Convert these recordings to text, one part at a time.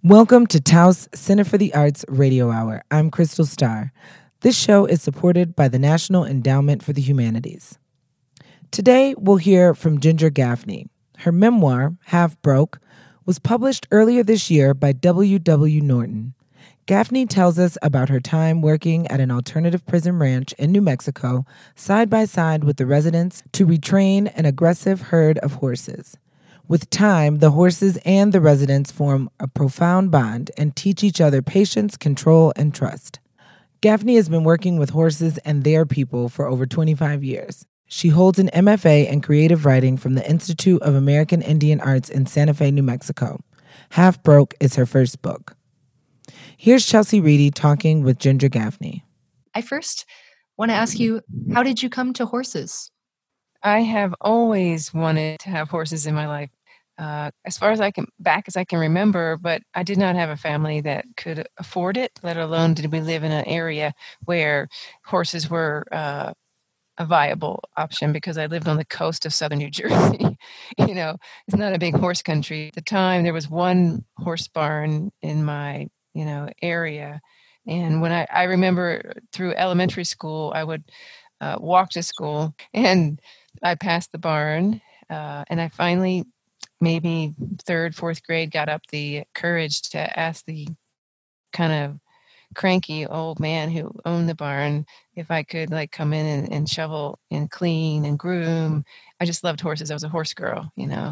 Welcome to Taos Center for the Arts Radio Hour. I'm Crystal Starr. This show is supported by the National Endowment for the Humanities. Today, we'll hear from Ginger Gaffney. Her memoir, Half Broke, was published earlier this year by W.W. Norton. Gaffney tells us about her time working at an alternative prison ranch in New Mexico, side by side with the residents, to retrain an aggressive herd of horses. With time, the horses and the residents form a profound bond and teach each other patience, control, and trust. Gaffney has been working with horses and their people for over 25 years. She holds an MFA in creative writing from the Institute of American Indian Arts in Santa Fe, New Mexico. Half Broke is her first book. Here's Chelsea Reedy talking with Ginger Gaffney. I first want to ask you, how did you come to horses? I have always wanted to have horses in my life, as far as I can remember, but I did not have a family that could afford it, let alone did we live in an area where horses were a viable option, because I lived on the coast of southern New Jersey. It's not a big horse country. At the time, there was one horse barn in my, area. And when I remember through elementary school, I would walk to school, and I passed the barn, and I finally, maybe third, fourth grade, got up the courage to ask the kind of cranky old man who owned the barn if I could come in and shovel and clean and groom. I just loved horses. I was a horse girl,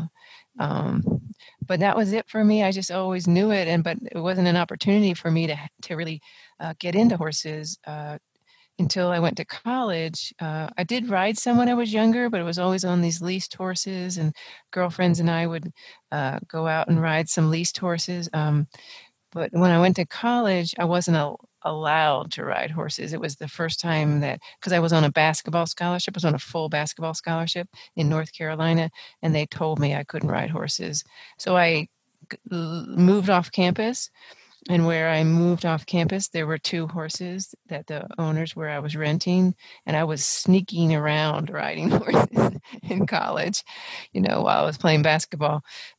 but that was it for me. I just always knew it, but it wasn't an opportunity for me to really get into horses until I went to college. I did ride some when I was younger, but it was always on these leased horses, and girlfriends and I would go out and ride some leased horses. But when I went to college, I wasn't allowed to ride horses. It was the first time because I was on a basketball scholarship, I was on a full basketball scholarship in North Carolina, and they told me I couldn't ride horses. So I moved off campus. And where I moved off campus, there were two horses that the owners where I was renting, and I was sneaking around riding horses in college, while I was playing basketball.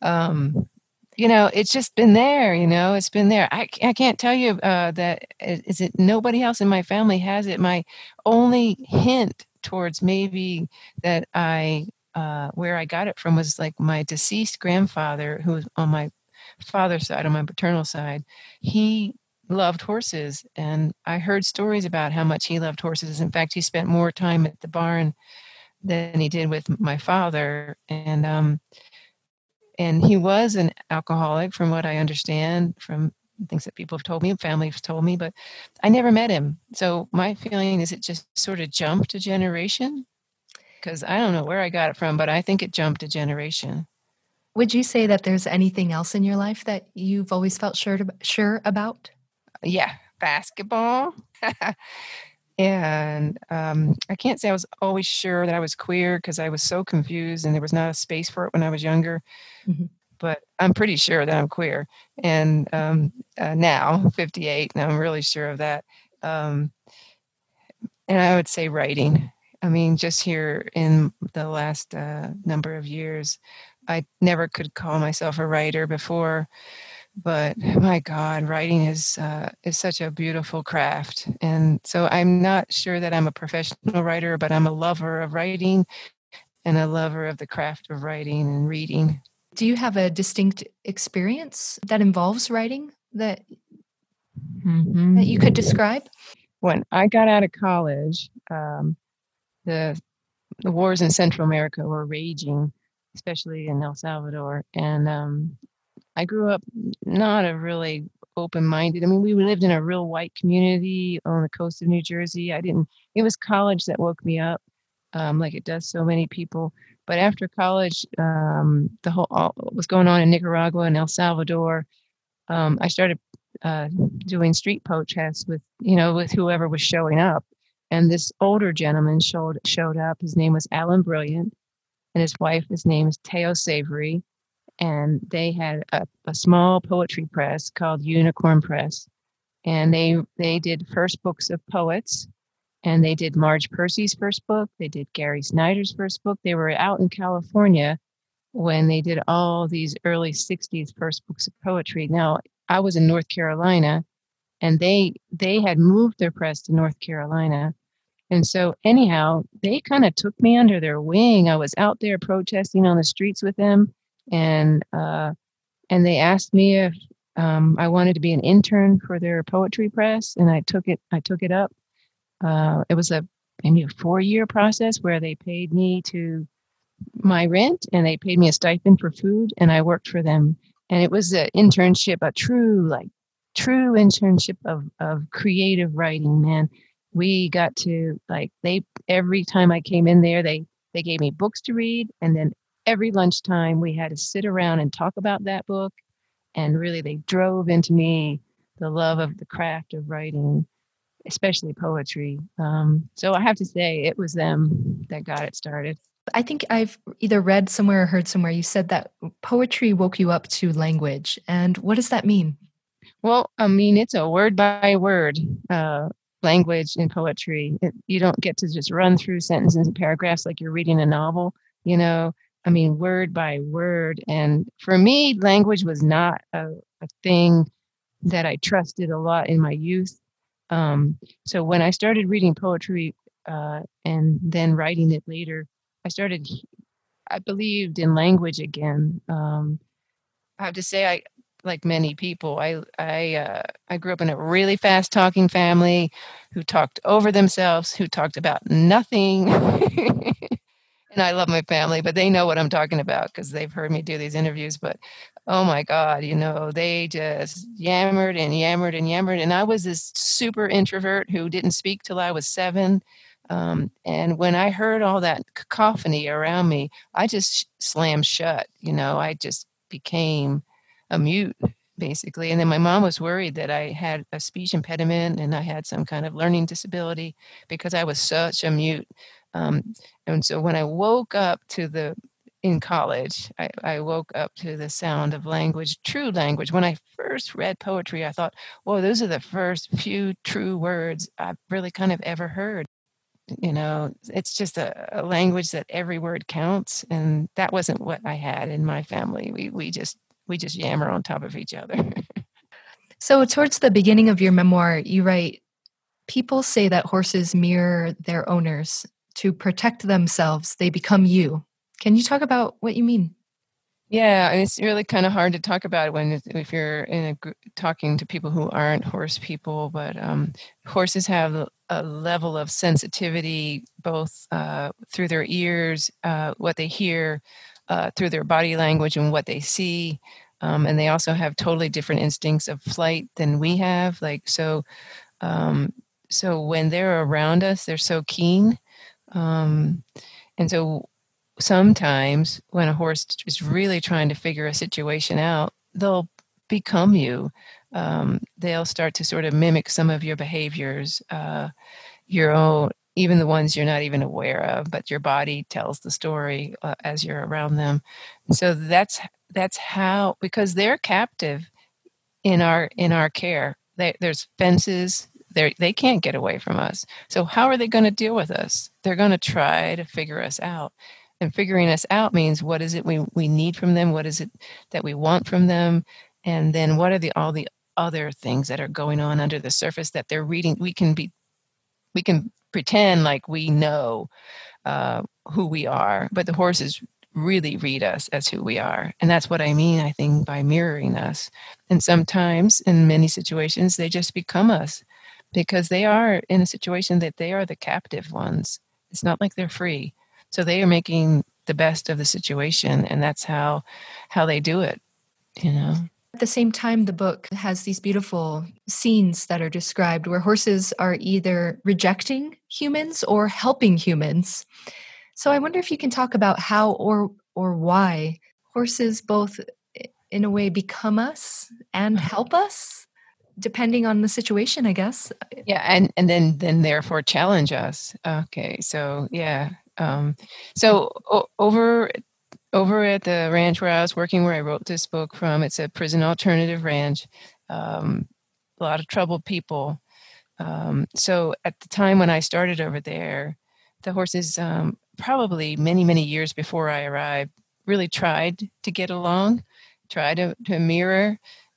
It's just been there, it's been there. I can't tell you that is it. Nobody else in my family has it. My only hint towards maybe that where I got it from was my deceased grandfather, who was on my father's side, on my paternal side. He loved horses, and I heard stories about how much he loved horses. In fact, he spent more time at the barn than he did with my father, and he was an alcoholic, from what I understand, from things that people have told me and family have told me, but I never met him. So my feeling is it just sort of jumped a generation, because I don't know where I got it from, but I think it jumped a generation. Would you say that there's anything else in your life that you've always felt sure about? Yeah, basketball. And I can't say I was always sure that I was queer, because I was so confused and there was not a space for it when I was younger. Mm-hmm. But I'm pretty sure that I'm queer. And now, 58, and I'm really sure of that. And I would say writing. I mean, just here in the last number of years, I never could call myself a writer before, but my God, writing is such a beautiful craft. And so I'm not sure that I'm a professional writer, but I'm a lover of writing and a lover of the craft of writing and reading. Do you have a distinct experience that involves writing that you could describe? When I got out of college, the wars in Central America were raging, especially in El Salvador. And I grew up not a really open-minded. I mean, we lived in a real white community on the coast of New Jersey. It was college that woke me up, like it does so many people. But after college, all was going on in Nicaragua and El Salvador. I started doing street protests with whoever was showing up. And this older gentleman showed up. His name was Alan Brilliant, and his wife, his name is Teo Savory. And they had a small poetry press called Unicorn Press. And they did first books of poets. And they did Marge Percy's first book. They did Gary Snyder's first book. They were out in California when they did all these early 60s first books of poetry. Now, I was in North Carolina, and they had moved their press to North Carolina. And so anyhow, they kind of took me under their wing. I was out there protesting on the streets with them, and they asked me if I wanted to be an intern for their poetry press, and I took it up. It was maybe a 4-year process where they paid me to my rent, and they paid me a stipend for food, and I worked for them. And it was an internship, a true internship of creative writing, man. We got to every time I came in there, they gave me books to read, and then every lunchtime we had to sit around and talk about that book. And really, they drove into me the love of the craft of writing, especially poetry. So I have to say it was them that got it started. I think I've either read somewhere or heard somewhere you said that poetry woke you up to language. And what does that mean? Well, I mean, it's a word by word language in poetry. You don't get to just run through sentences and paragraphs like you're reading a novel, I mean, word by word. And for me, language was not a thing that I trusted a lot in my youth. So when I started reading poetry and then writing it later, I believed in language again. I have to say, like many people, I grew up in a really fast talking family who talked over themselves, who talked about nothing. And I love my family, but they know what I'm talking about because they've heard me do these interviews. But oh my God, they just yammered and yammered and yammered. And I was this super introvert who didn't speak till I was 7. And when I heard all that cacophony around me, I just slammed shut. I just became a mute, basically. And then my mom was worried that I had a speech impediment and I had some kind of learning disability because I was such a mute. And so when I woke up in college, I woke up to the sound of language, true language. When I first read poetry, I thought, whoa, those are the first few true words I've really kind of ever heard. It's just a language that every word counts. And that wasn't what I had in my family. We just yammer on top of each other. So towards the beginning of your memoir, you write, people say that horses mirror their owners. To protect themselves, they become you. Can you talk about what you mean? Yeah, it's really kind of hard to talk about if you're in a group talking to people who aren't horse people. But horses have a level of sensitivity, both through their ears, what they hear, through their body language and what they see. And they also have totally different instincts of flight than we have. So when they're around us, they're so keen. And so sometimes when a horse is really trying to figure a situation out, they'll become you. They'll start to sort of mimic some of your behaviors, your own, even the ones you're not even aware of, but your body tells the story as you're around them. And so that's how, because they're captive in our care. There's fences. They can't get away from us. So how are they going to deal with us? They're going to try to figure us out. And figuring us out means what is it we need from them? What is it that we want from them? And then what are all the other things that are going on under the surface that they're reading? We can pretend like we know who we are, but the horses really read us as who we are. And that's what I mean, I think, by mirroring us. And sometimes, in many situations, they just become us, because they are in a situation that they are the captive ones. It's not like they're free. So they are making the best of the situation, and that's how they do it, At the same time, the book has these beautiful scenes that are described where horses are either rejecting humans or helping humans. So I wonder if you can talk about how or why horses both, in a way, become us and help us, depending on the situation, I guess. Yeah, and then therefore challenge us. Okay, so yeah. Over at the ranch where I was working, where I wrote this book from, it's a prison alternative ranch. A lot of troubled people. So at the time when I started over there, the horses, probably many, many years before I arrived, really tried to get along, tried to mirror.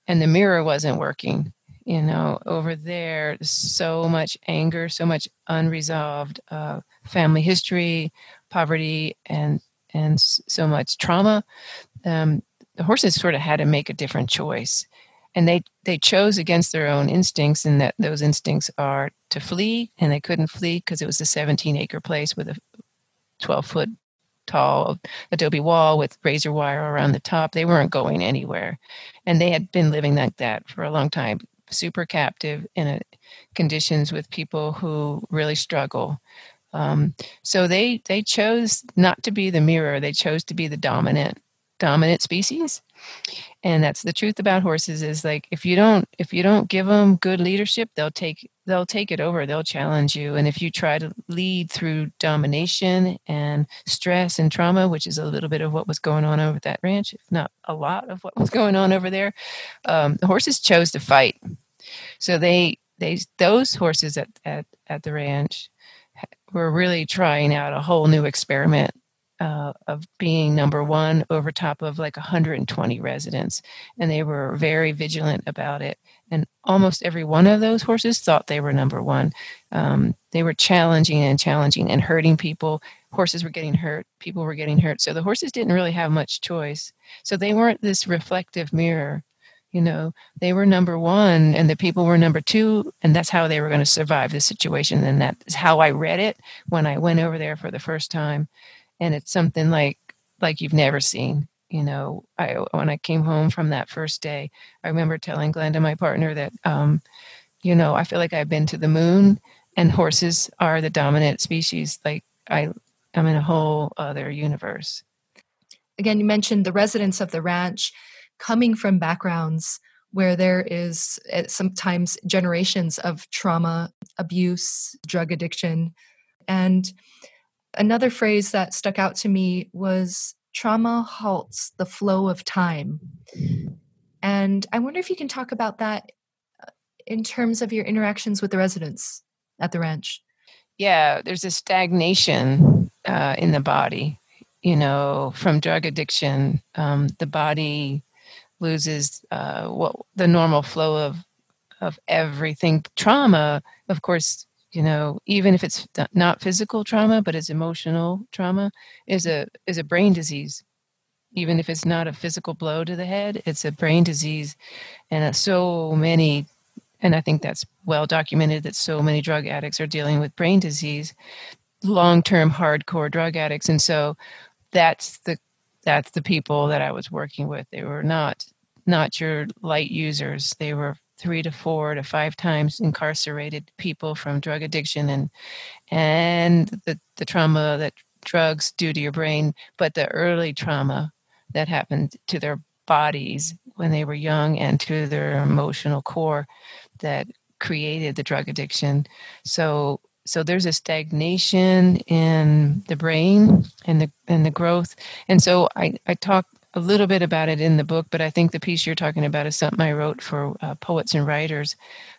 and the mirror wasn't working. Over there, so much anger, so much unresolved family history, poverty, and so much trauma. The horses sort of had to make a different choice, and they chose against their own instincts, and that those instincts are to flee, and they couldn't flee because it was a 17-acre place with a 12-foot tall adobe wall with razor wire around the top. They weren't going anywhere, and they had been living like that for a long time, super captive in conditions with people who really struggle. So they chose not to be the mirror. They chose to be the dominant species. And that's the truth about horses, is like if you don't give them good leadership, they'll take it over. They'll challenge you. And if you try to lead through domination and stress and trauma, which is a little bit of what was going on over at that ranch, if not a lot of what was going on over there, the horses chose to fight. So those horses at the ranch were really trying out a whole new experiment of being number one over top of like 120 residents. And they were very vigilant about it. And almost every one of those horses thought they were number one. They were challenging and hurting people. Horses were getting hurt. People were getting hurt. So the horses didn't really have much choice. So they weren't this reflective mirror. They were number one and the people were number two, and that's how they were going to survive the situation. And that is how I read it when I went over there for the first time. And it's something like you've never seen. When I came home from that first day, I remember telling Glenda, my partner, that, I feel like I've been to the moon, and horses are the dominant species. Like I'm in a whole other universe. Again, you mentioned the residents of the ranch coming from backgrounds where there is sometimes generations of trauma, abuse, drug addiction. And another phrase that stuck out to me was trauma halts the flow of time. And I wonder if you can talk about that in terms of your interactions with the residents at the ranch. Yeah, there's a stagnation in the body, from drug addiction. The body loses the normal flow of everything. Trauma, of course, even if it's not physical trauma, but it's emotional trauma, is a brain disease. Even if it's not a physical blow to the head, it's a brain disease. And so many, and I think that's well documented, that so many drug addicts are dealing with brain disease, long-term hardcore drug addicts. And so that's the people that I was working with. They were not your light users. They were 3 to 4 to 5 times incarcerated people from drug addiction and the trauma that drugs do to your brain, but the early trauma that happened to their bodies when they were young and to their emotional core that created the drug addiction. So there's a stagnation in the brain and the growth. And so I talk a little bit about it in the book, but I think the piece you're talking about is something I wrote for Poets and Writers.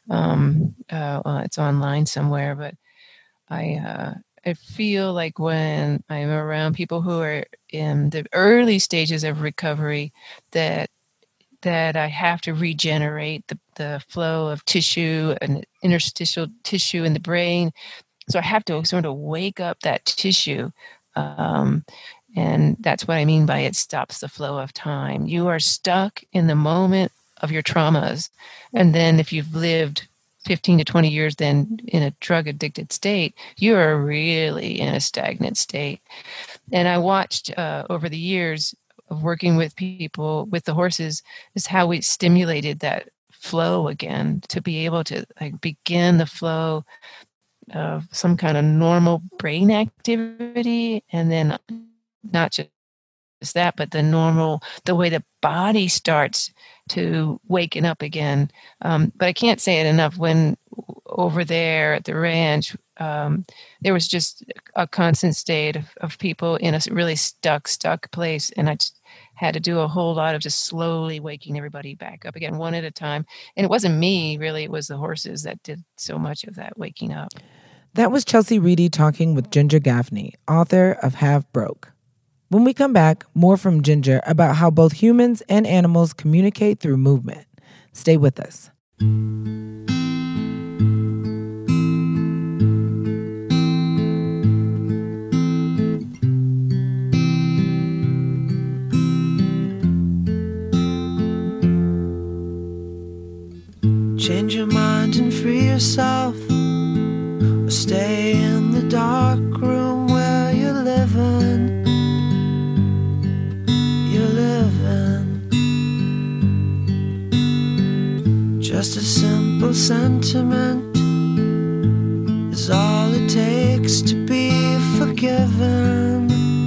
It's online somewhere, but I feel like when I'm around people who are in the early stages of recovery, that I have to regenerate the flow of tissue and interstitial tissue in the brain. So I have to sort of wake up that tissue. And that's what I mean by it stops the flow of time. You are stuck in the moment of your traumas. And then if you've lived 15 to 20 years then in a drug addicted state, you are really in a stagnant state. And I watched over the years of working with people, with the horses, is how we stimulated that flow again, to be able to begin the flow of some kind of normal brain activity. And then not just that, but the way the body starts to waken up again. But I can't say it enough. When over there at the ranch, there was just a constant state of people in a really stuck place. And I just had to do a whole lot of just slowly waking everybody back up again, one at a time. And it wasn't me, really. It was the horses that did so much of that waking up. That was Chelsea Reedy talking with Ginger Gaffney, author of Half Broke. When we come back, more from Ginger about how both humans and animals communicate through movement. Stay with us. Change your mind and free yourself, or stay in the dark room where you're living. You're living. Just a simple sentiment is all it takes to be forgiven.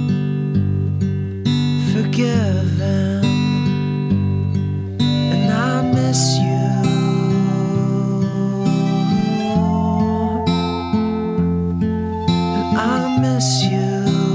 Forgiven. And I miss you. I miss you.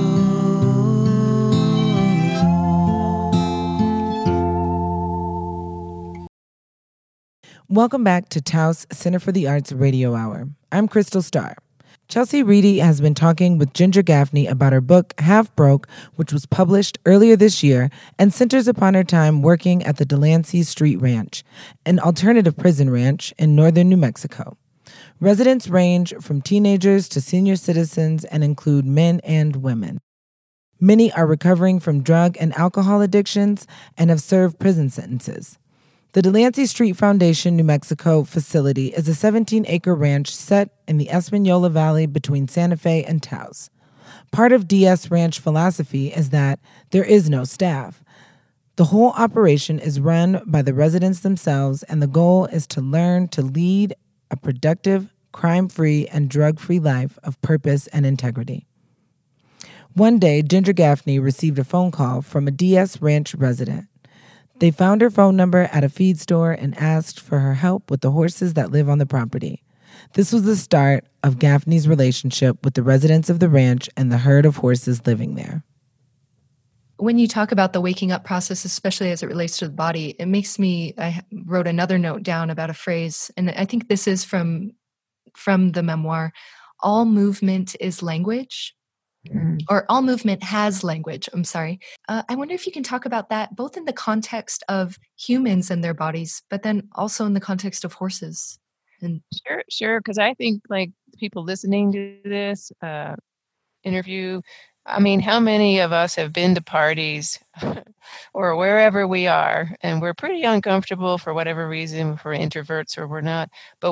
Welcome back to Taos Center for the Arts Radio Hour. I'm Crystal Starr. Chelsea Reedy has been talking with Ginger Gaffney about her book, Half Broke, which was published earlier this year and centers upon her time working at the Delancey Street Ranch, an alternative prison ranch in northern New Mexico. Residents range from teenagers to senior citizens and include men and women. Many are recovering from drug and alcohol addictions and have served prison sentences. The Delancey Street Foundation, New Mexico facility is a 17-acre ranch set in the Espanola Valley between Santa Fe and Taos. Part of DS Ranch philosophy is that there is no staff. The whole operation is run by the residents themselves, and the goal is to learn to lead a productive, crime-free, and drug-free life of purpose and integrity. One day, Ginger Gaffney received a phone call from a DS Ranch resident. They found her phone number at a feed store and asked for her help with the horses that live on the property. This was the start of Gaffney's relationship with the residents of the ranch and the herd of horses living there. When you talk about the waking up process, especially as it relates to the body, it makes me, I wrote another note down about a phrase, and I think this is from the memoir, all movement is language. Or all movement has language, I'm sorry. I wonder if you can talk about that, both in the context of humans and their bodies, but then also in the context of horses. And Sure. Because I think like people listening to this interview, I mean, how many of us have been to parties or wherever we are, and we're pretty uncomfortable for whatever reason, if we're introverts or we're not, but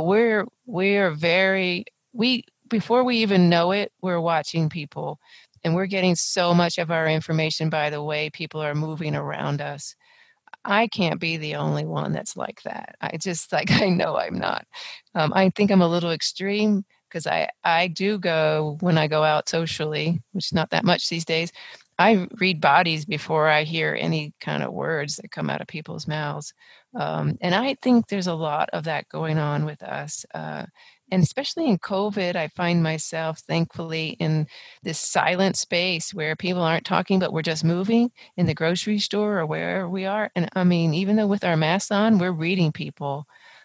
before we even know it, we're watching people, and we're getting so much of our information by the way people are moving around us. I can't be the only one that's like that. I know I'm not. I think I'm a little extreme because I do go, when I go out socially, which is not that much these days, I read bodies before I hear any kind of words that come out of people's mouths. And I think there's a lot of that going on with us. And especially in COVID, I find myself, thankfully, in this silent space where people aren't talking, but we're just moving in the grocery store or wherever we are. And I mean, even though with our masks on, we're reading people.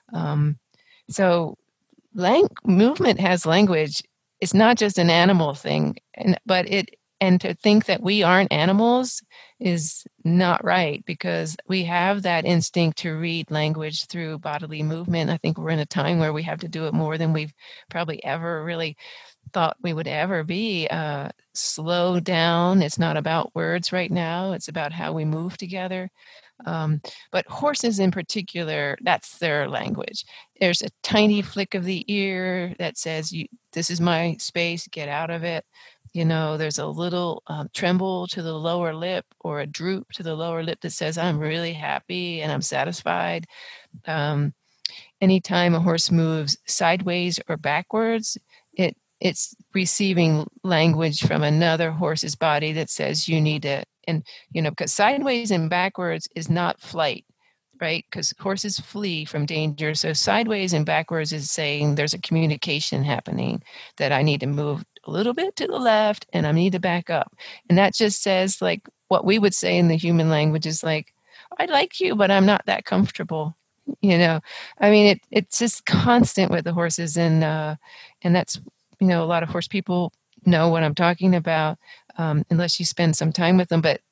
So movement has language. It's not just an animal thing, and to think that we aren't animals is not right, because we have that instinct to read language through bodily movement. I think we're in a time where we have to do it more than we've probably ever really thought we would ever be. Slow down. It's not about words right now. It's about how we move together. But horses in particular, that's their language. There's a tiny flick of the ear that says, this is my space, get out of it. You know, there's a little tremble to the lower lip or a droop to the lower lip that says, I'm really happy and I'm satisfied. Anytime a horse moves sideways or backwards, it's receiving language from another horse's body that says you need to, and, you know, because sideways and backwards is not flight, right? Because horses flee from danger. So sideways and backwards is saying there's a communication happening, that I need to move a little bit to the left and I need to back up. And that just says, like, what we would say in the human language is like, I like you, but I'm not that comfortable. You know, I mean, it's just constant with the horses, and that's, you know, a lot of horse people know what I'm talking about, unless you spend some time with them. But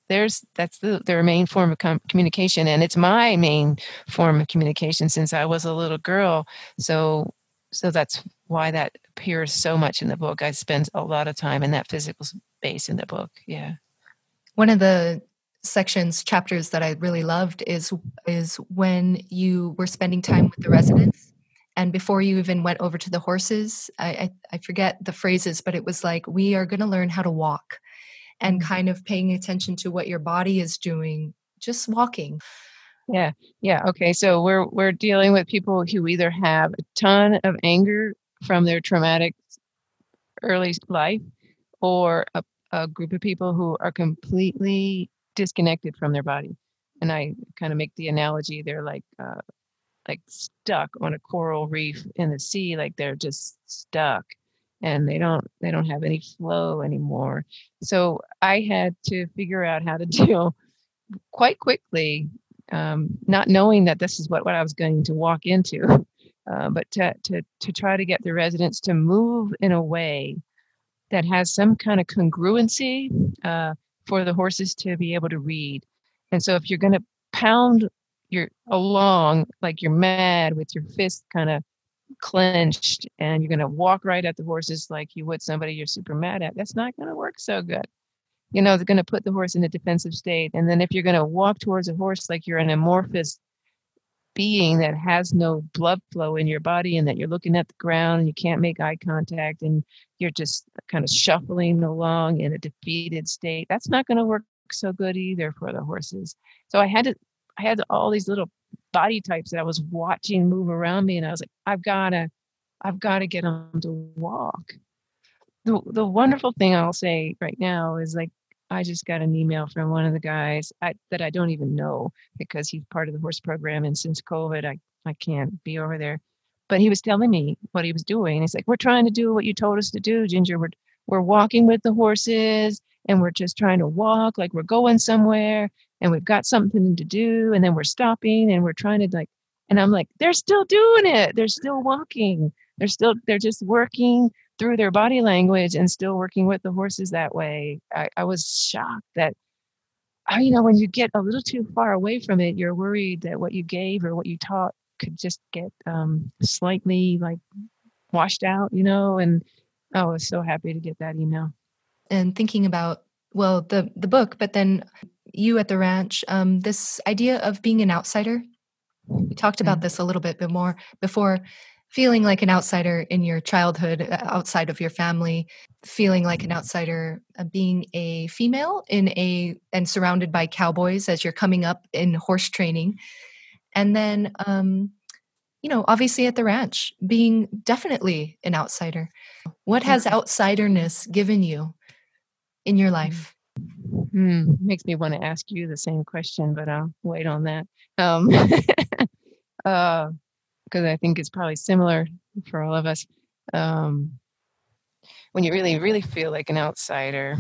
that's their main form of communication, and it's my main form of communication since I was a little girl. So that's why that appears so much in the book. I spend a lot of time in that physical space in the book. Yeah. One of the chapters that I really loved is when you were spending time with the residents, and before you even went over to the horses. I forget the phrases, but it was like, we are going to learn how to walk, and kind of paying attention to what your body is doing, just walking. Yeah. Okay. So we're dealing with people who either have a ton of anger from their traumatic early life, or a group of people who are completely disconnected from their body. And I kind of make the analogy, they're like stuck on a coral reef in the sea, like they're just stuck, and they don't have any flow anymore. So I had to figure out how to deal quite quickly, not knowing that this is what I was going to walk into, but to try to get the residents to move in a way that has some kind of congruency for the horses to be able to read. And so if you're going to pound along like you're mad with your fist kind of clenched, and you're going to walk right at the horses like you would somebody you're super mad at, that's not going to work so good. They're going to put the horse in a defensive state. And then if you're going to walk towards a horse like you're an amorphous being that has no blood flow in your body, and that you're looking at the ground and you can't make eye contact, and you're just kind of shuffling along in a defeated state, that's not going to work so good either for the horses. So I had all these little body types that I was watching move around me, and I was like, I've got to get them to walk. The wonderful thing I'll say right now is, like, I just got an email from one of the guys that I don't even know, because he's part of the horse program, and since COVID, I can't be over there. But he was telling me what he was doing. He's like, we're trying to do what you told us to do, Ginger. We're walking with the horses, and we're just trying to walk like we're going somewhere, and we've got something to do, and then we're stopping, and we're trying to and I'm like, they're still doing it. They're still walking. They're just working through their body language and still working with the horses that way. I was shocked that, when you get a little too far away from it, you're worried that what you gave or what you taught could just get slightly washed out, and I was so happy to get that email. And thinking about, well, the book, but then you at the ranch, this idea of being an outsider. We talked about this a little bit more before, feeling like an outsider in your childhood, outside of your family, feeling like an outsider, being a female and surrounded by cowboys as you're coming up in horse training. And then, obviously at the ranch, being definitely an outsider. What has outsiderness given you in your life? Makes me want to ask you the same question, but I'll wait on that. Because I think it's probably similar for all of us. When you really, really feel like an outsider,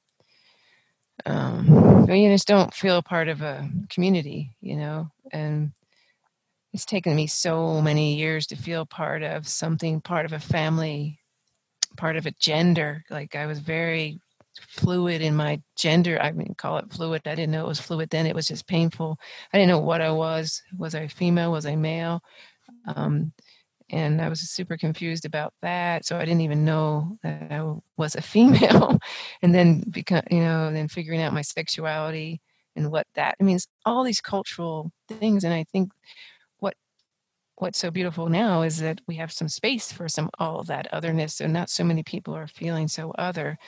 you just don't feel part of a community, and it's taken me so many years to feel part of something, part of a family, part of a gender. Like, I was very fluid in my gender. I mean, call it fluid. I didn't know it was fluid then. It was just painful. I didn't know what I was. Was I female? Was I male? And I was super confused about that. So I didn't even know that I was a female. And then, then figuring out my sexuality and what that means, all these cultural things. And I think what's so beautiful now is that we have some space for all of that otherness. So not so many people are feeling so other.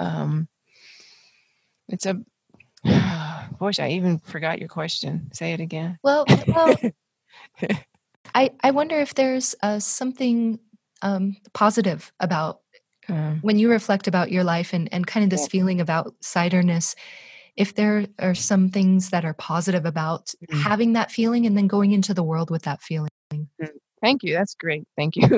It's a, gosh, I even forgot your question. Say it again. Well, I wonder if there's something positive about when you reflect about your life and kind of this feeling of outsiderness, if there are some things that are positive about having that feeling and then going into the world with that feeling. Thank you. That's great. Thank you.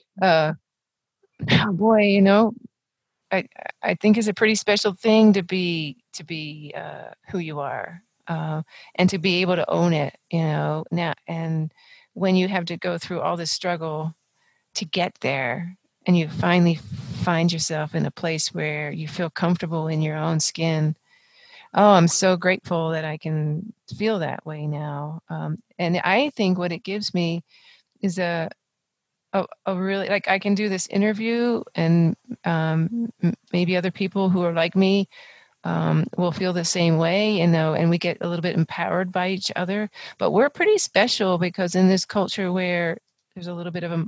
Boy, I think it's a pretty special thing to be who you are, and to be able to own it, now. And when you have to go through all this struggle to get there, and you finally find yourself in a place where you feel comfortable in your own skin, Oh, I'm so grateful that I can feel that way now. And I think what it gives me is a really, like, I can do this interview, and maybe other people who are like me will feel the same way, and we get a little bit empowered by each other. But we're pretty special because in this culture where there's a little bit of a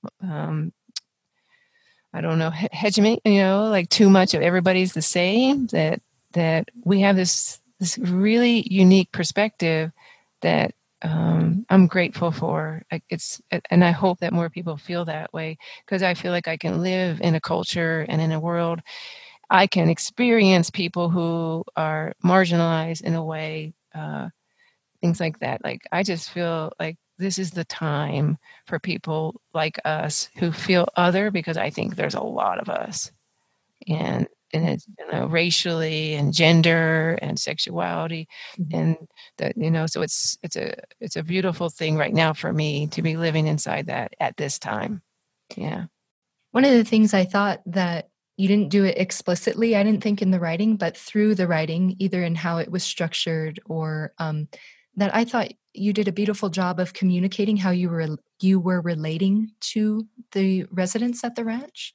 I don't know, hegemony, like too much of everybody's the same, that we have this really unique perspective that I'm grateful for. And I hope that more people feel that way, because I feel like I can live in a culture and in a world. I can experience people who are marginalized in a way, things like that. Like, I just feel like this is the time for people like us who feel other, because I think there's a lot of us, and it's, racially and gender and sexuality, and that, so it's a beautiful thing right now for me to be living inside that at this time. Yeah. One of the things I thought that you didn't do it explicitly, I didn't think in the writing, but through the writing, either in how it was structured or that I thought you did a beautiful job of communicating how you were relating to the residents at the ranch.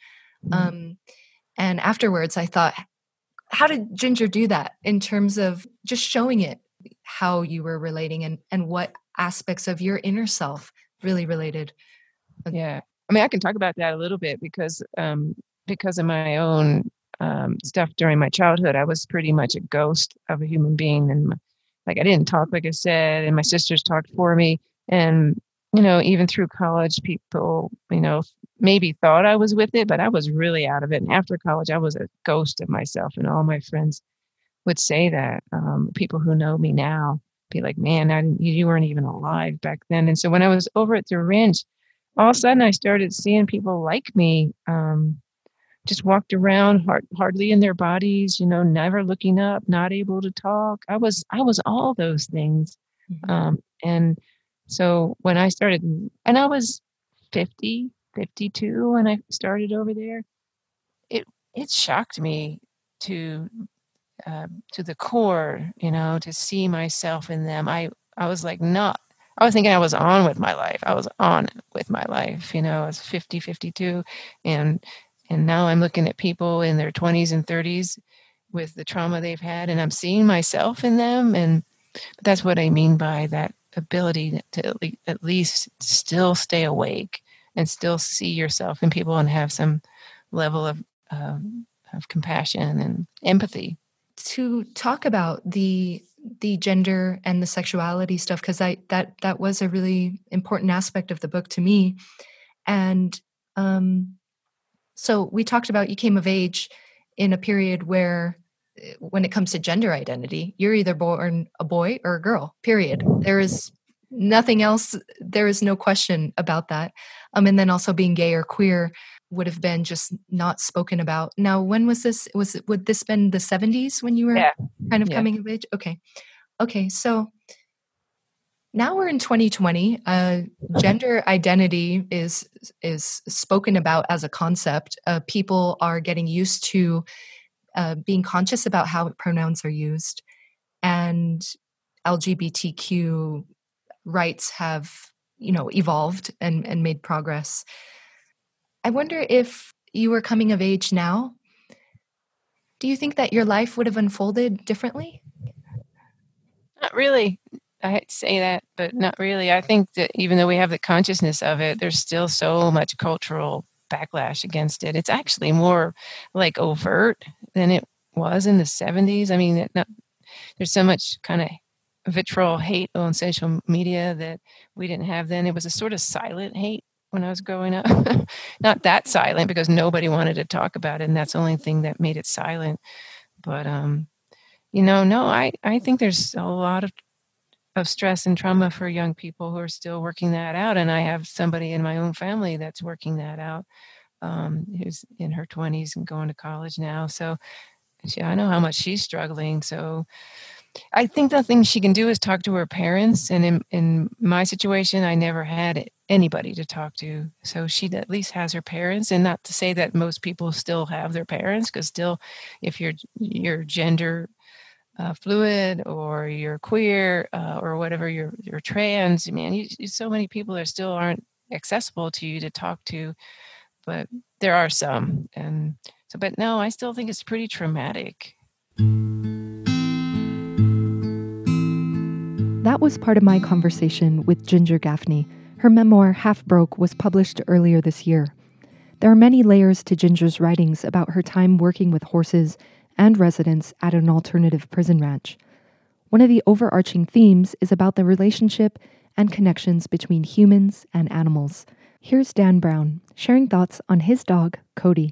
And afterwards, I thought, how did Ginger do that in terms of just showing it how you were relating and what aspects of your inner self really related? Yeah. I mean, I can talk about that a little bit because of my own stuff during my childhood. I was pretty much a ghost of a human being, and like, I didn't talk, like I said, and my sisters talked for me. And even through college, people maybe thought I was with it, but I was really out of it. And after college, I was a ghost of myself, and all my friends would say that. People who know me now be like, "Man, you weren't even alive back then." And so when I was over at the ranch, all of a sudden I started seeing people like me, just walked around hardly in their bodies, never looking up, not able to talk. I was all those things. And so when I started, and I was 50, 52 when I started over there, it shocked me to the core, to see myself in them. I was like, not, I was thinking I was on with my life. I was on with my life, I was 50, 52. And now I'm looking at people in their 20s and 30s with the trauma they've had, and I'm seeing myself in them. And that's what I mean by that ability to at least still stay awake and still see yourself in people and have some level of compassion and empathy. To talk about the gender and the sexuality stuff, because that was a really important aspect of the book to me. And so we talked about you came of age in a period where, when it comes to gender identity, you're either born a boy or a girl, period. There is nothing else. There is no question about that. And then also being gay or queer would have been just not spoken about. Now, when was this? Would this been the 70s when you were kind of coming of age? Okay. So now we're in 2020. Gender identity is spoken about as a concept. People are getting used to being conscious about how pronouns are used, and LGBTQ rights have, evolved and made progress. I wonder if you were coming of age now, do you think that your life would have unfolded differently? Not really. I hate to say that, but not really. I think that even though we have the consciousness of it, there's still so much cultural backlash against it. It's actually more like overt than it was in the 70s. I mean, there's so much kind of vitriol hate on social media that we didn't have then. It was a sort of silent hate when I was growing up. Not that silent, because nobody wanted to talk about it, and that's the only thing that made it silent. But no, I think there's a lot of stress and trauma for young people who are still working that out. And I have somebody in my own family that's working that out, who's in her 20s and going to college now. So I know how much she's struggling. So I think the thing she can do is talk to her parents. And in my situation, I never had anybody to talk to. So she at least has her parents. And not to say that most people still have their parents, because still, if your gender fluid or you're queer or whatever, you're trans, man, so many people that still aren't accessible to you to talk to, but there are some. And so, but no, I still think it's pretty traumatic. That was part of my conversation with Ginger Gaffney. Her memoir, Half Broke, was published earlier this year. There are many layers to Ginger's writings about her time working with horses and residents at an alternative prison ranch. One of the overarching themes is about the relationship and connections between humans and animals. Here's Dan Brown sharing thoughts on his dog, Cody.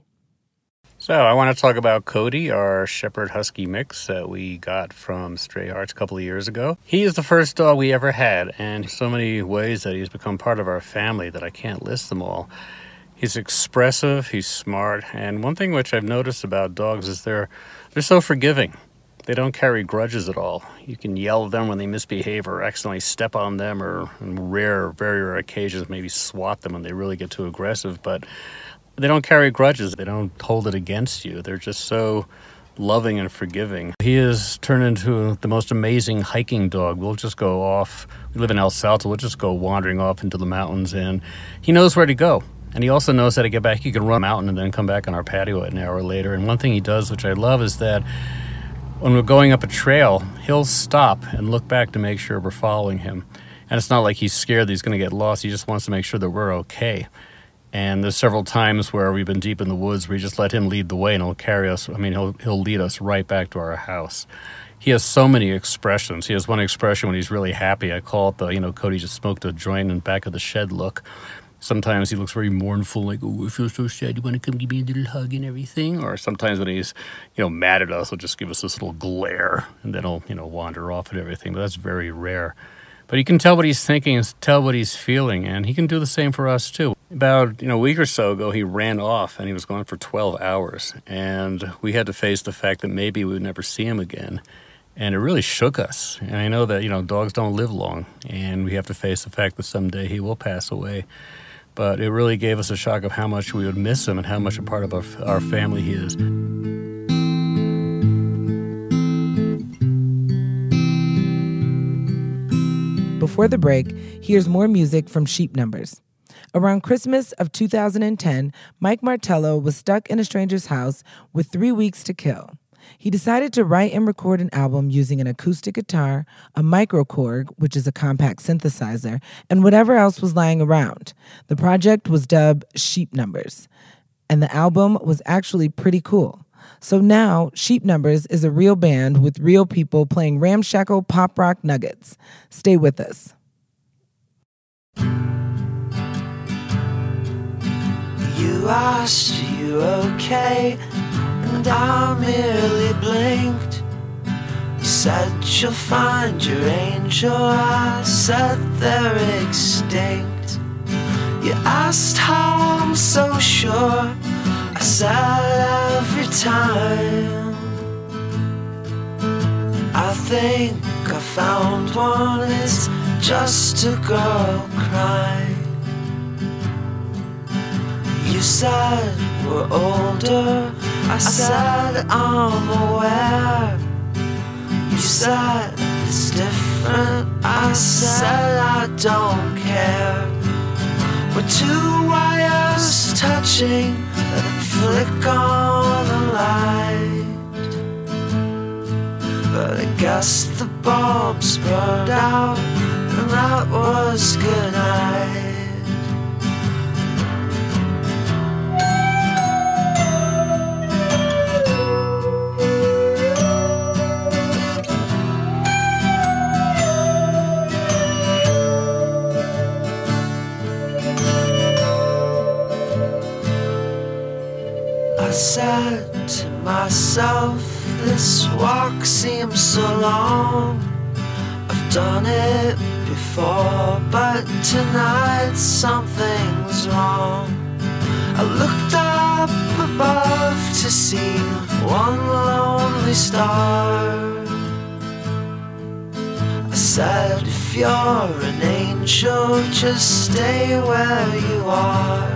So I want to talk about Cody, our Shepherd Husky mix that we got from Stray Hearts a couple of years ago. He is the first dog we ever had, and so many ways that he's become part of our family that I can't list them all. He's expressive, he's smart, and one thing which I've noticed about dogs is they're so forgiving. They don't carry grudges at all. You can yell at them when they misbehave or accidentally step on them, or on very rare occasions maybe swat them when they really get too aggressive, but they don't carry grudges. They don't hold it against you. They're just so loving and forgiving. He has turned into the most amazing hiking dog. We'll just go off. We live in El Salto. We'll just go wandering off into the mountains, and he knows where to go. And he also knows how to get back. He can run a mountain and then come back on our patio an hour later. And one thing he does, which I love, is that when we're going up a trail, he'll stop and look back to make sure we're following him. And it's not like he's scared that he's going to get lost. He just wants to make sure that we're okay. And there's several times where we've been deep in the woods where we just let him lead the way, and he'll carry us. I mean, he'll lead us right back to our house. He has so many expressions. He has one expression when he's really happy. I call it the, Cody just smoked a joint in the back of the shed look. Sometimes he looks very mournful, like, oh, I feel so sad. You want to come give me a little hug and everything? Or sometimes when he's, mad at us, he'll just give us this little glare, and then he'll, wander off and everything. But that's very rare. But you can tell what he's thinking and tell what he's feeling, and he can do the same for us, too. About a week or so ago, he ran off, and he was gone for 12 hours. And we had to face the fact that maybe we would never see him again. And it really shook us. And I know that, dogs don't live long, and we have to face the fact that someday he will pass away. But it really gave us a shock of how much we would miss him and how much a part of our family he is. Before the break, here's more music from Sheep Numbers. Around Christmas of 2010, Mike Martello was stuck in a stranger's house with 3 weeks to kill. He decided to write and record an album using an acoustic guitar, a microKORG, which is a compact synthesizer, and whatever else was lying around. The project was dubbed Sheep Numbers, and the album was actually pretty cool. So now, Sheep Numbers is a real band with real people playing ramshackle pop rock nuggets. Stay with us. You asked, are you okay? And I merely blinked. You said you'll find your angel. I said they're extinct. You asked how I'm so sure. I said every time. I think I found one. It's just a girl crying. You said we're older. I said I'm aware. You said it's different. I said I don't care. We're two wires touching that flick on a light. But I guess the bulbs burned out, and that was good night. I said to myself, this walk seems so long. I've done it before, but tonight something's wrong. I looked up above to see one lonely star. I said, if you're an angel, just stay where you are.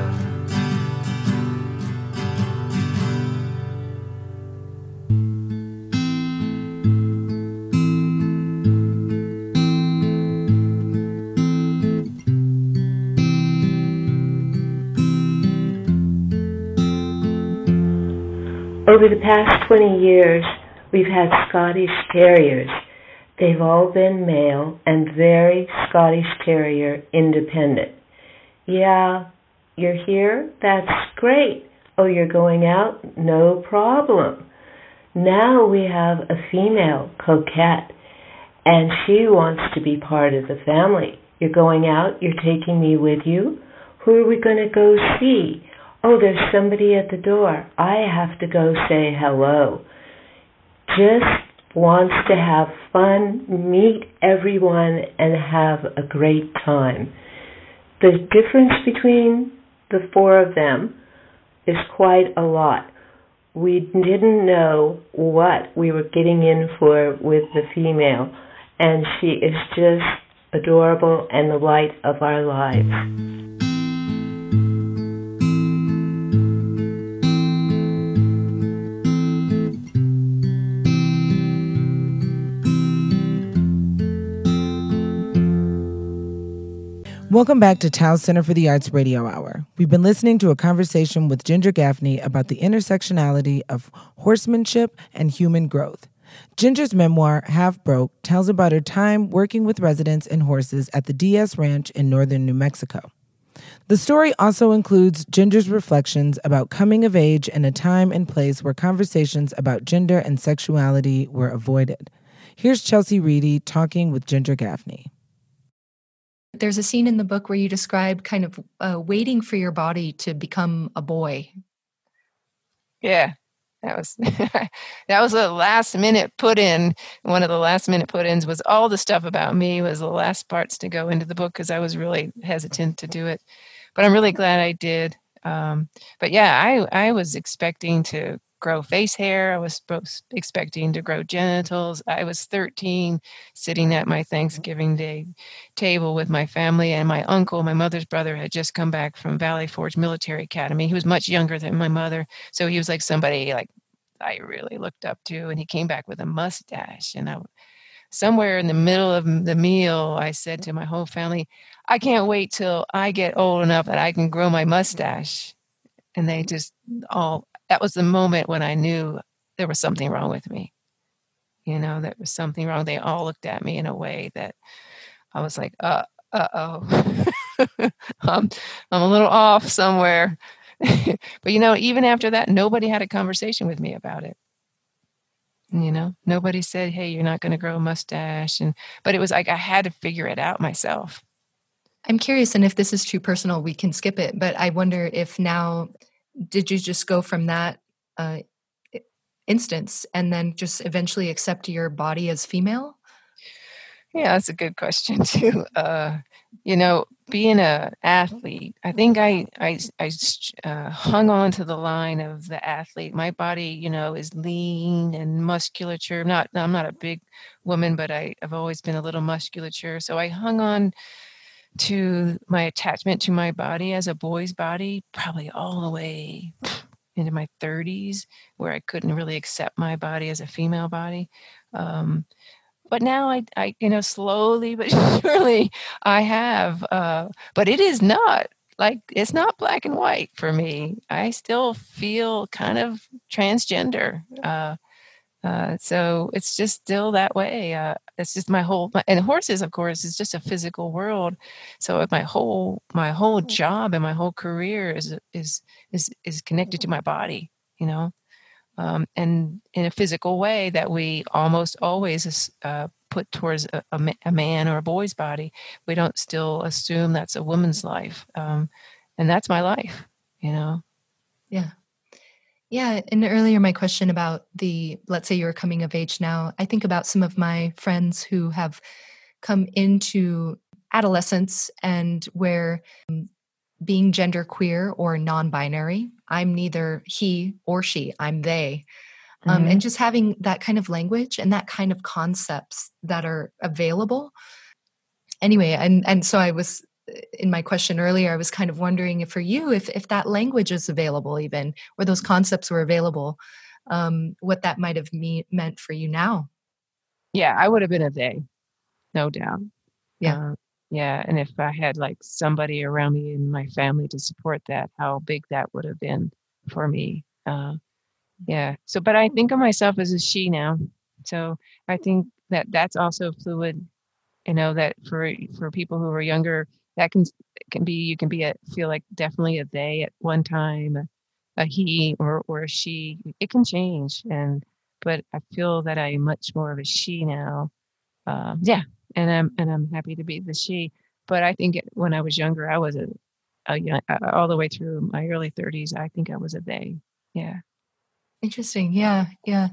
Over the past 20 years, we've had Scottish Terriers. They've all been male and very Scottish Terrier independent. Yeah, you're here? That's great. Oh, you're going out? No problem. Now we have a female, Coquette, and she wants to be part of the family. You're going out? You're taking me with you? Who are we going to go see? Oh, there's somebody at the door. I have to go say hello. Just wants to have fun, meet everyone, and have a great time. The difference between the four of them is quite a lot. We didn't know what we were getting in for with the female, and she is just adorable and the light of our lives. Welcome back to Taos Center for the Arts Radio Hour. We've been listening to a conversation with Ginger Gaffney about the intersectionality of horsemanship and human growth. Ginger's memoir, Half Broke, tells about her time working with residents and horses at the Diaz Ranch in northern New Mexico. The story also includes Ginger's reflections about coming of age in a time and place where conversations about gender and sexuality were avoided. Here's Chelsea Reedy talking with Ginger Gaffney. There's a scene in the book where you describe kind of waiting for your body to become a boy. Yeah, that was that was a last minute put in. One of the last minute put ins was all the stuff about me was the last parts to go into the book because I was really hesitant to do it. But I'm really glad I did. But yeah, I was expecting to grow face hair. I was expecting to grow genitals. I was 13, sitting at my Thanksgiving Day table with my family, and my uncle, my mother's brother, had just come back from Valley Forge Military Academy. He was much younger than my mother, so he was like somebody like I really looked up to, and he came back with a mustache. And somewhere in the middle of the meal, I said to my whole family, I can't wait till I get old enough that I can grow my mustache. And they just all, that was the moment when I knew there was something wrong with me. You know, there was something wrong. They all looked at me in a way that I was like, uh-oh. I'm a little off somewhere. But, you know, even after that, nobody had a conversation with me about it. You know, nobody said, hey, you're not going to grow a mustache. But it was like I had to figure it out myself. I'm curious, and if this is too personal, we can skip it. But I wonder if now, did you just go from that instance and then just eventually accept your body as female? Yeah, that's a good question too. You know, being an athlete, I think I hung on to the line of the athlete. My body, you know, is lean and musculature. I'm not a big woman, but I've always been a little musculature. So I hung on to my attachment to my body as a boy's body, probably all the way into my 30s, where I couldn't really accept my body as a female body. But now I, you know, slowly but surely I have, but it is not like, it's not black and white for me. I still feel kind of transgender. So it's just still that way. It's just and horses, of course, is just a physical world. So my whole job and my whole career is connected to my body, you know. And in a physical way that we almost always put towards a man or a boy's body. We don't still assume that's a woman's life. And that's my life, you know? Yeah. Yeah. And earlier, my question about let's say you're coming of age now, I think about some of my friends who have come into adolescence and where being genderqueer or non-binary, I'm neither he or she, I'm they. And just having that kind of language and that kind of concepts that are available. Anyway, and so I was, in my question earlier, I was kind of wondering if for you, if that language is available even, or those concepts were available, what that might have meant for you now. Yeah, I would have been a they, no doubt. Yeah. Yeah, and if I had like somebody around me in my family to support that, how big that would have been for me. Yeah. So, but I think of myself as a she now. So I think that that's also fluid. That for people who are younger, that can be, you can be feel like definitely a they at one time, a he or a she. It can change, but I feel that I'm much more of a she now. Yeah, and I'm happy to be the she. But I think when I was younger, I was a young, all the way through my early 30s. I think I was a they. Yeah. Interesting. Yeah. Yeah.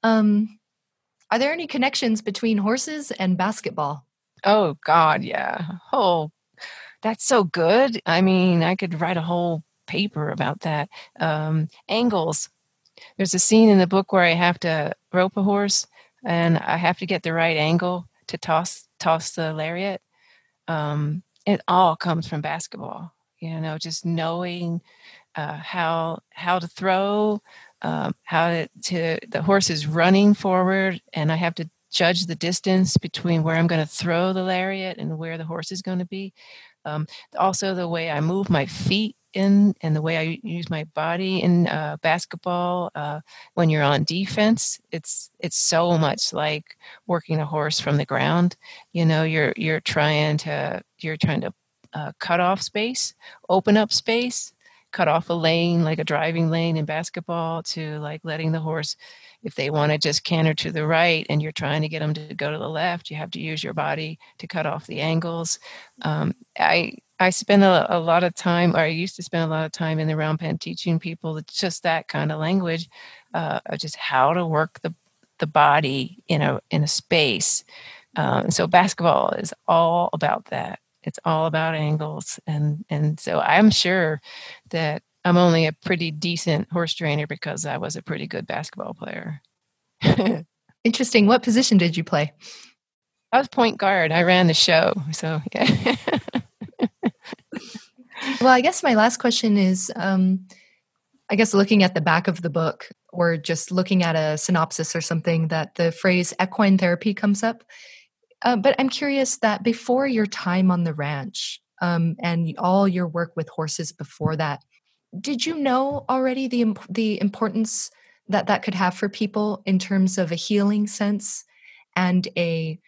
Are there any connections between horses and basketball? Oh God, yeah. Oh, that's so good. I mean, I could write a whole paper about that. Angles. There's a scene in the book where I have to rope a horse, and I have to get the right angle to toss the lariat. It all comes from basketball. Just knowing how to throw, how to the horse is running forward, and I have to judge the distance between where I'm going to throw the lariat and where the horse is going to be. Also, the way I move my feet and the way I use my body in basketball. When you're on defense, it's so much like working a horse from the ground. You're trying to cut off space, open up space, cut off a lane, like a driving lane in basketball, to like letting the horse, if they want to just canter to the right and you're trying to get them to go to the left, you have to use your body to cut off the angles. I spend a lot of time, or I used to spend a lot of time in the round pen teaching people just that kind of language, just how to work the body in a space. So basketball is all about that. It's all about angles, and so I'm sure that I'm only a pretty decent horse trainer because I was a pretty good basketball player. Interesting. What position did you play? I was point guard. I ran the show. So, yeah. Well, I guess my last question is, I guess looking at the back of the book or just looking at a synopsis or something, that the phrase equine therapy comes up. But I'm curious that before your time on the ranch and all your work with horses before that, did you know already the importance that could have for people in terms of a healing sense and a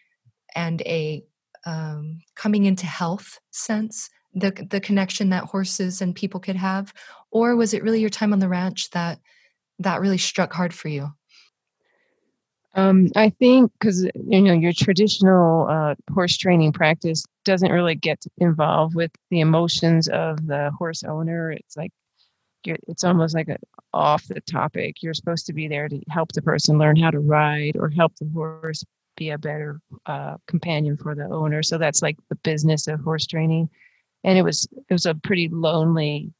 coming into health sense, the connection that horses and people could have? Or was it really your time on the ranch that really struck hard for you? I think because your traditional horse training practice doesn't really get involved with the emotions of the horse owner. It's like it's almost like off the topic. You're supposed to be there to help the person learn how to ride or help the horse be a better companion for the owner. So that's like the business of horse training. And it was a pretty lonely.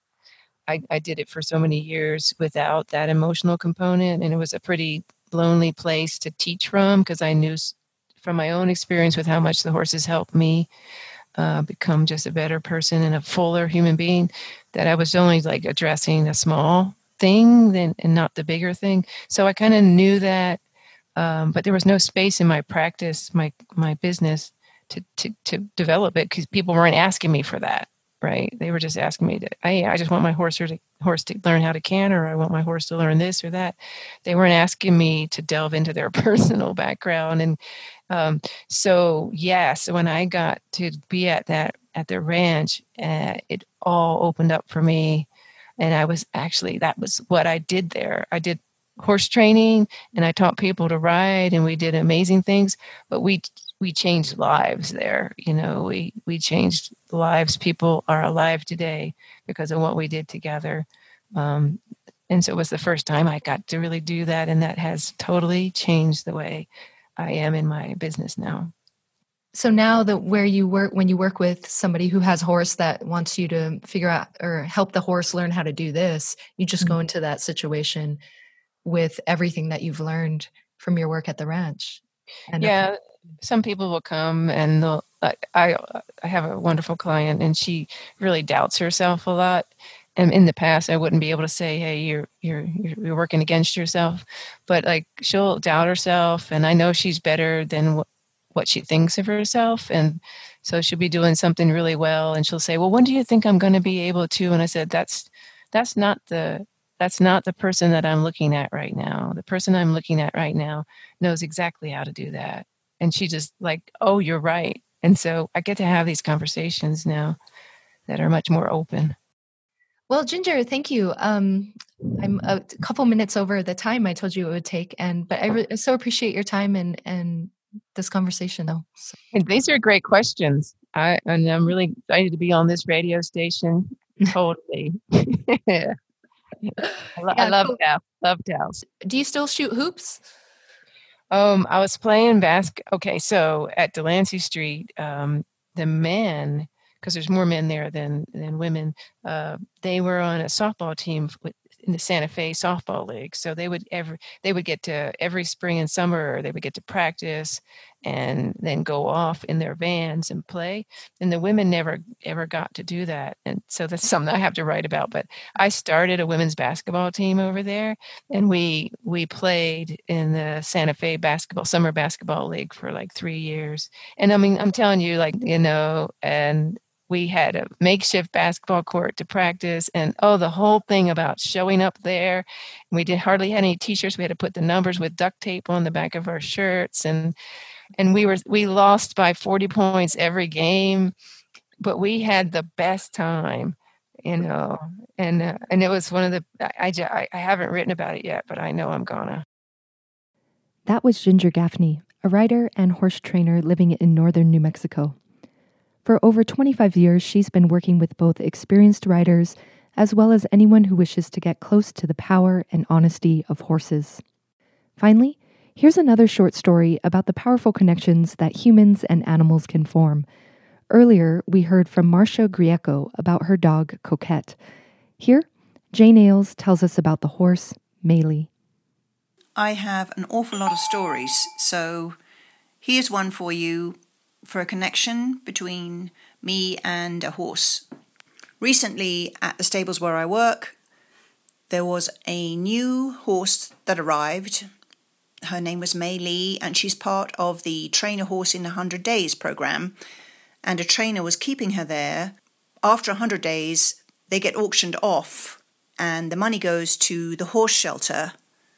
I did it for so many years without that emotional component, and it was a pretty lonely place to teach from, because I knew from my own experience with how much the horses helped me become just a better person and a fuller human being, that I was only like addressing a small thing and not the bigger thing. So I kind of knew that, but there was no space in my practice, my business to develop it, because people weren't asking me for that. Right. They were just asking me hey, I just want my horse to learn how to canter. I want my horse to learn this or that. They weren't asking me to delve into their personal background. And so when I got to be at the ranch, it all opened up for me. And that was what I did there. I did horse training and I taught people to ride, and we did amazing things, but we changed lives there. We changed lives. People are alive today because of what we did together. And so it was the first time I got to really do that. And that has totally changed the way I am in my business now. So now when you work with somebody who has a horse that wants you to figure out or help the horse learn how to do this, you just go into that situation with everything that you've learned from your work at the ranch. And some people will come and I have a wonderful client, and she really doubts herself a lot. And in the past, I wouldn't be able to say, hey, you're working against yourself. But like, she'll doubt herself, and I know she's better than what she thinks of herself. And so she'll be doing something really well, and she'll say, well, when do you think I'm going to be able to? And I said, that's not the that's not the person that I'm looking at right now. The person I'm looking at right now knows exactly how to do that. And she just like, oh, you're right. And so I get to have these conversations now that are much more open. Well, Ginger, thank you. I'm a couple minutes over the time I told you it would take, but I so appreciate your time and this conversation, though. So. And these are great questions. I'm really excited to be on this radio station. Totally. I love Dallas. Love Dallas. Do you still shoot hoops? I was playing basketball. Okay, so at Delancey Street, the men, because there's more men there than women, they were on a softball team in the Santa Fe softball league. So they would get to every spring and summer, they would get to practice and then go off in their vans and play. And the women never ever got to do that. And so that's something I have to write about. But I started a women's basketball team over there, and we played in the Santa Fe summer basketball league for like 3 years. And I mean, I'm telling you, like, and we had a makeshift basketball court to practice, and the whole thing about showing up there. We hardly had any t-shirts. We had to put the numbers with duct tape on the back of our shirts, and we lost by 40 points every game, but we had the best time, and it was one of the. I haven't written about it yet, but I know I'm gonna. That was Ginger Gaffney, a writer and horse trainer living in northern New Mexico. For over 25 years, she's been working with both experienced riders as well as anyone who wishes to get close to the power and honesty of horses. Finally, here's another short story about the powerful connections that humans and animals can form. Earlier, we heard from Marcia Grieco about her dog, Coquette. Here, Jane Ailes tells us about the horse, Maylie. I have an awful lot of stories, so here's one for you for a connection between me and a horse. Recently, at the stables where I work, there was a new horse that arrived. Her name was Maylie, and she's part of the Train a Horse in 100 Days program. And a trainer was keeping her there. After 100 days, they get auctioned off, and the money goes to the horse shelter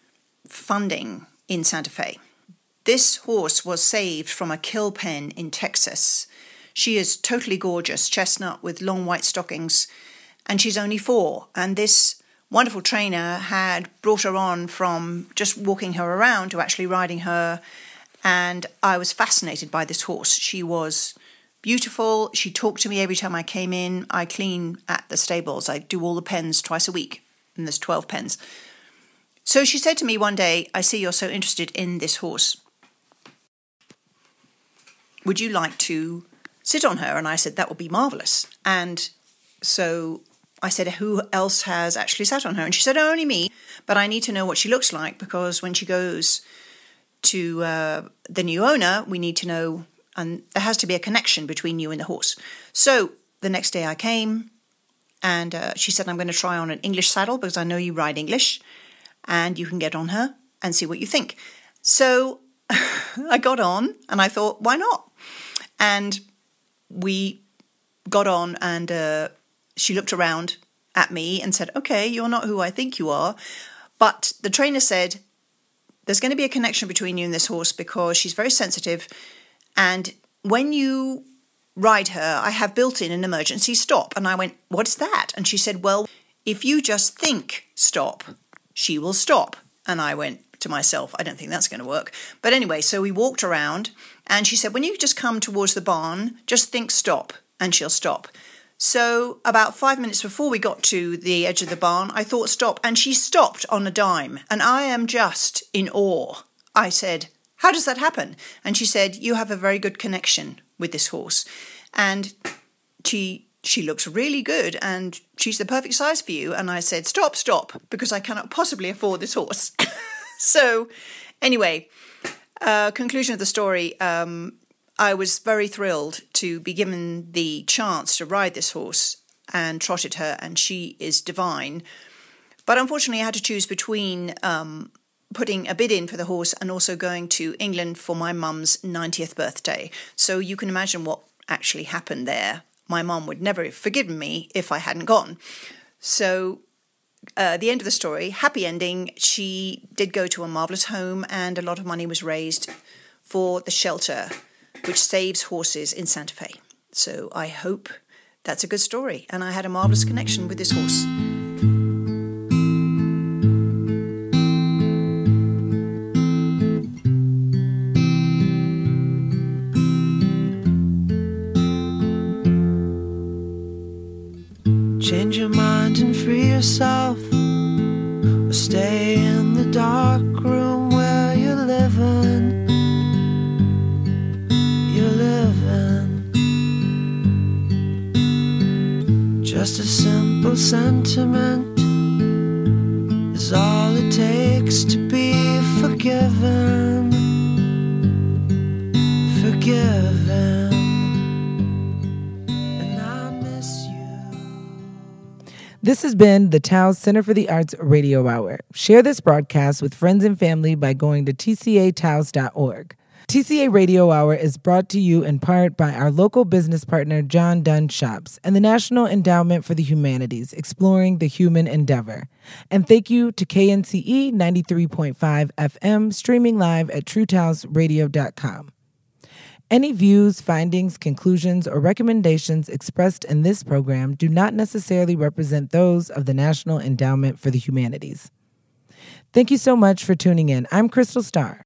funding in Santa Fe. This horse was saved from a kill pen in Texas. She is totally gorgeous, chestnut with long white stockings, and she's only 4. And this wonderful trainer had brought her on from just walking her around to actually riding her, and I was fascinated by this horse. She was beautiful. She talked to me every time I came in. I clean at the stables. I do all the pens twice a week, and there's 12 pens. So she said to me one day, "I see you're so interested in this horse. Would you like to sit on her?" And I said, "That would be marvellous." And so I said, "Who else has actually sat on her?" And she said, "Only me, but I need to know what she looks like, because when she goes to the new owner, we need to know, and there has to be a connection between you and the horse." So the next day I came, and she said, "I'm going to try on an English saddle, because I know you ride English, and you can get on her and see what you think." So I got on, and I thought, why not? And we got on, and she looked around at me and said, "Okay, you're not who I think you are." But the trainer said, "There's going to be a connection between you and this horse, because she's very sensitive. And when you ride her, I have built in an emergency stop." And I went, "What's that?" And she said, "Well, if you just think stop, she will stop." And I went to myself, I don't think that's going to work. But anyway, so we walked around, and she said, "When you just come towards the barn, just think stop, and she'll stop." So about 5 minutes before we got to the edge of the barn, I thought stop, and she stopped on a dime. And I am just in awe. I said, "How does that happen?" And she said, "You have a very good connection with this horse. And she looks really good, and she's the perfect size for you." And I said, stop, because I cannot possibly afford this horse." So anyway, conclusion of the story, I was very thrilled to be given the chance to ride this horse, and trotted her, and she is divine. But unfortunately, I had to choose between putting a bid in for the horse and also going to England for my mum's 90th birthday. So you can imagine what actually happened there. My mum would never have forgiven me if I hadn't gone. So the end of the story, happy ending, she did go to a marvellous home and a lot of money was raised for the shelter, which saves horses in Santa Fe. So I hope that's a good story. And I had a marvellous connection with this horse. Change your mind and free yourself, or stay in the dark room where you're living. You're living. Just a simple sentiment is all it takes to be forgiven. Forgiven. This has been the Taos Center for the Arts Radio Hour. Share this broadcast with friends and family by going to tcataos.org. TCA Radio Hour is brought to you in part by our local business partner, John Dunn Shops, and the National Endowment for the Humanities, exploring the human endeavor. And thank you to KNCE 93.5 FM, streaming live at TrueTaosRadio.com. Any views, findings, conclusions, or recommendations expressed in this program do not necessarily represent those of the National Endowment for the Humanities. Thank you so much for tuning in. I'm Crystal Starr.